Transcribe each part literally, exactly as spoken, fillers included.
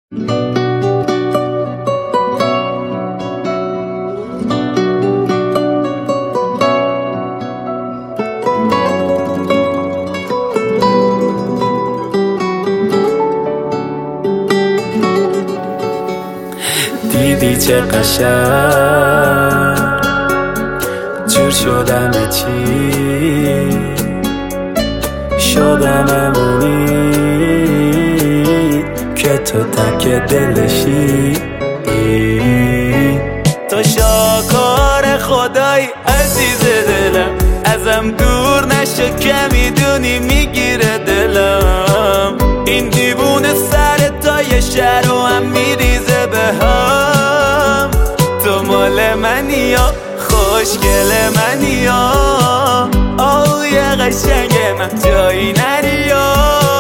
دیدی چه قشنگ جور شدم چی شدم امید که تو تک دلشی تو شاکار خدای عزیز دلم ازم دور نشو که میدونی میگیره دلم این دیوونه سر تا یه شهر و هم میریزه به هم تو مال منی یا خوشگل منی یا آه یه قشنگ من جایی نری یا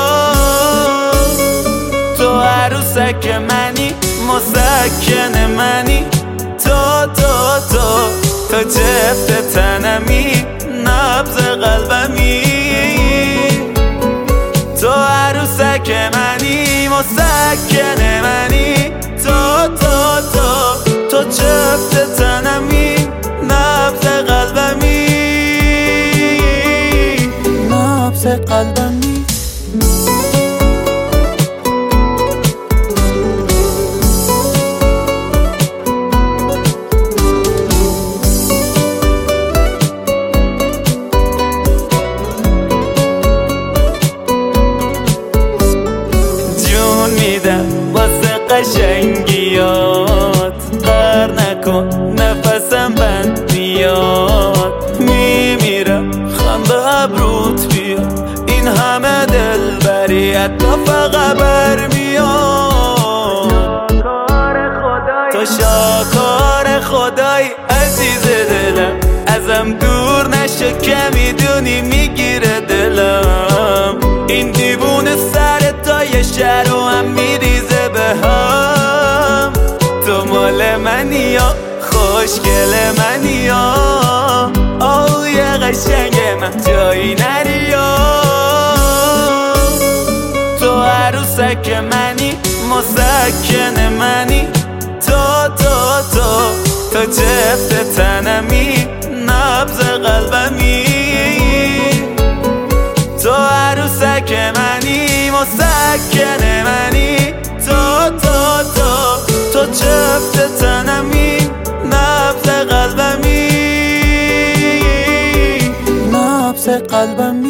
تو عروسک منی مسکن منی تو تو تو تو جفت تنمی نبض قلبمی تو عروسک منی مسکن منی تو تو تو تو جفت تنمی نبض قلبمی نبض قلبمی واسه قشنگیات قر نکن نفسم بند میاد میمیرم خنده ابروت بیا این همه دل بریت تا فقط برمیاد تو شاکار خدای عزیز دلم ازم دور نشو که میدونی میگیره دلم این دیوونه سر تا یه شهر و هم میریزه به هم تو مال منی یا خوشگل منی یا آه یه قشنگ من جایی نری یا تو عروسک منی مسکن منی تو تو تو تو جفت تنمی نبض قلبمی تو عروسک منی مسکن منی تو تو تو تو جفت تنمی نبض قلبمی نبض قلبمی